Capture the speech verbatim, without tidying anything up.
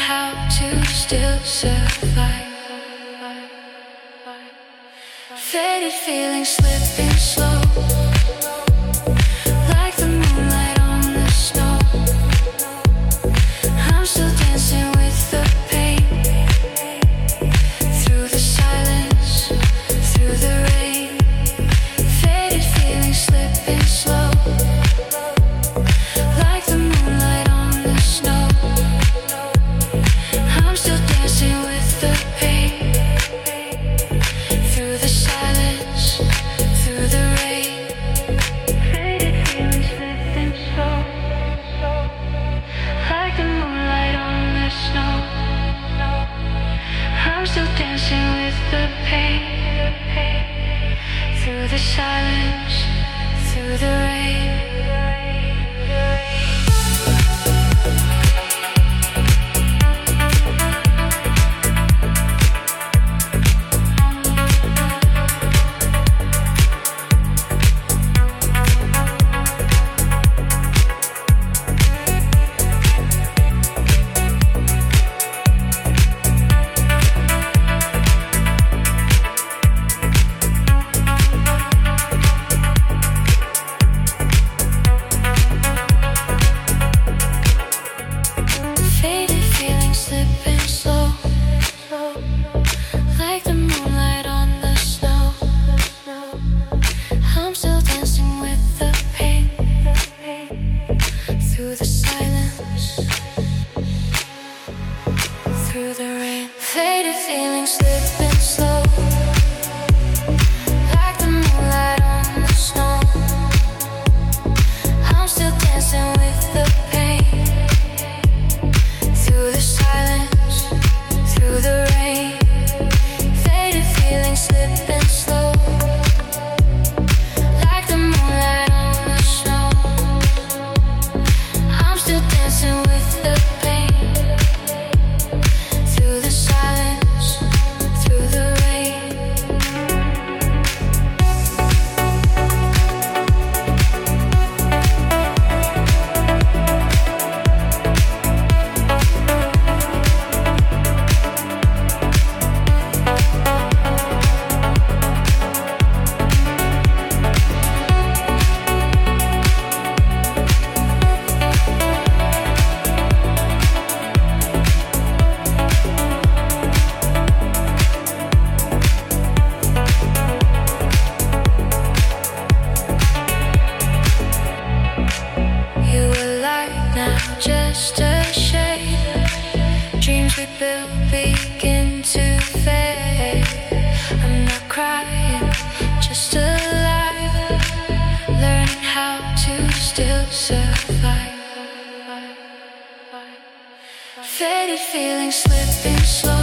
how to still survive. Faded feelings slipping slow, like the moonlight on the snow. I'm still dancing with the pain, through the silence, through the rain. Faded feelings slipping slow, like the moonlight on the snow. I'm still dancing with the pain, through the silence, through the rain. Faded feelings slipping slow, like the moonlight on the snow. I'm still dancing with the pain, through the silence, through the rain. Faded feelings slipping slow, like the moonlight on the snow. I'm still dancing with the pain, through the silence, through the rain. Faded feelings slipping slow, like the moonlight on the snow. I'm still dancing with the pain, through the silence, through the rain. Faded feelings slipping slow, like the moonlight on the snow. I'm still dancing with the pain, through the silence, through the rain. You were light, now just a shade. Dreams we built begin to fade. I'm not crying, just alive, learning how to still survive. Faded feelings slipping slow,